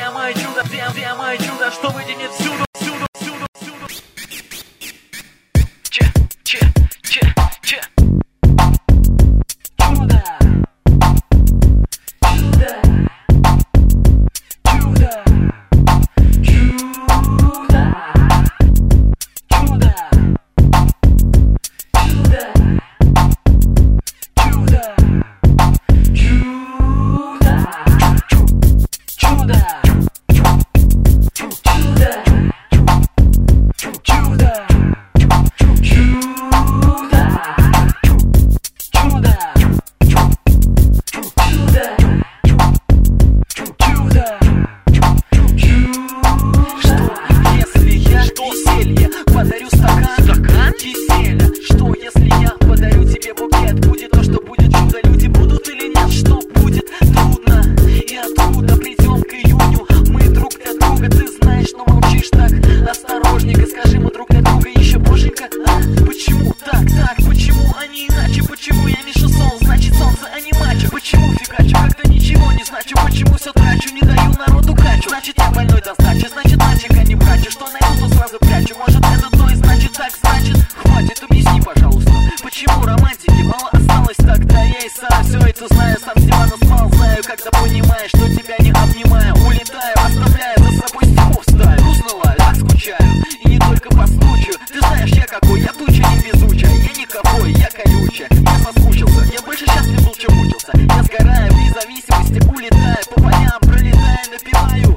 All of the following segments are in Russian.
мое чудо, где мое чудо, что выйдет всюду, всюду, всюду, всюду. Че. Чудо. Подарю стакан киселя. Что если я подарю тебе букет? Будет то, что будет чудо. Люди будут или нет? Что будет? Трудно. И откуда придем к июню? Мы друг для друга, ты знаешь, но молчишь так. Осторожненько, скажи, мы друг для друга еще боженька. А? Почему так? Почему они иначе? Почему я вижу сон? Значит солнце, а не мачо. Почему фигачу, когда ничего не значу? Почему все трачу, не даю народу качу? Значит я больной до сдачи, значит мальчик, а не брачу. Что найду, то сразу прячу. Может это то и значит так, значит. Хватит, объясни, пожалуйста, почему романтики мало осталось тогда? Я и сам все это знаю, сам с дивана спал. Знаю, когда понимаешь, что тебя не обнимаю. Улетаю, оставляя за собой стихов стаю. Грустно, так скучаю, и не только по случаю. Ты знаешь, я какой, я туча не везучая. Я никакой, я колючая. Я соскучился, я больше счастлив был, чем мучился. Я сгораю в независимости, улетаю по полям, пролетаю, напеваю.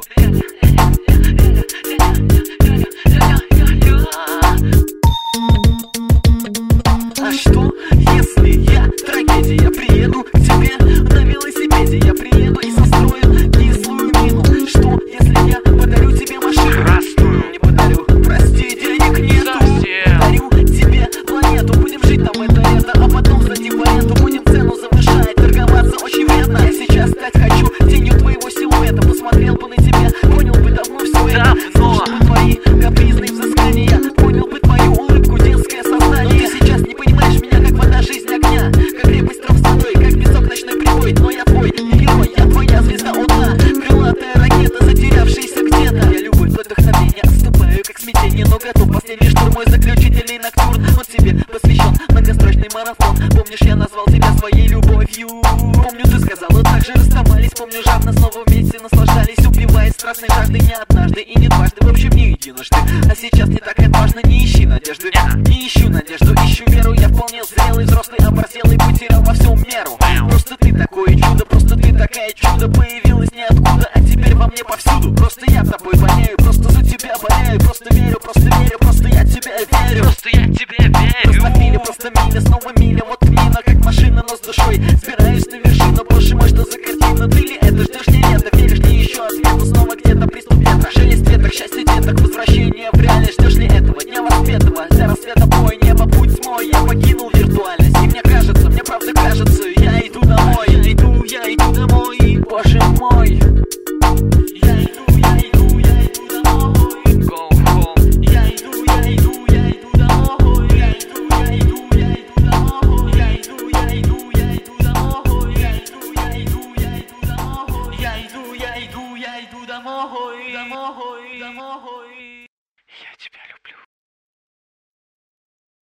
А что, если я трагедия? Приеду к тебе на велосипеде. Я приеду и сострою кислую мину. Что, если я подарю тебе машину? Красную. Не подарю, прости, денег нету. Подарю тебе планету. Будем жить там это, а потом сдадим в аренду. Будем цену завышать, торговаться очень вредно. Я сейчас стать хочу тенью твоего силуэта. Посмотрел бы на тебя, понял бы давно все это. Слушал бы твои капризные взыскания. Понял бы твою улыбку, детское сознание. Но ты сейчас не понимаешь меня, как вода, жизнь огня. Как крепость трав с водой, как песок ночной прибой. Но я твой не герой, я твоя звезда одна. Крылатая ракета, затерявшаяся где-то. Я любовь, вдохновение, отступаю как смятение. Но готов последний штурм, мой заключительный ноктюрн. Он тебе посвящен, многострочный марафон. Помнишь, я назвал тебя своей любовью? Помню, ты сказала, так же расставались. Помню, жадно снова вместе наслаждались. Упиваясь страстной жаждой не однажды и не дважды. В общем, не единожды. А сейчас не так отважно, не ищи надежды. Не ищу надежду, ищу веру. Я вполне зрелый, взрослый, оборзел и потерял во всем меру. Просто ты такое чудо, просто ты такая чудо. Появилась ниоткуда, а теперь во мне повсюду. Просто я-то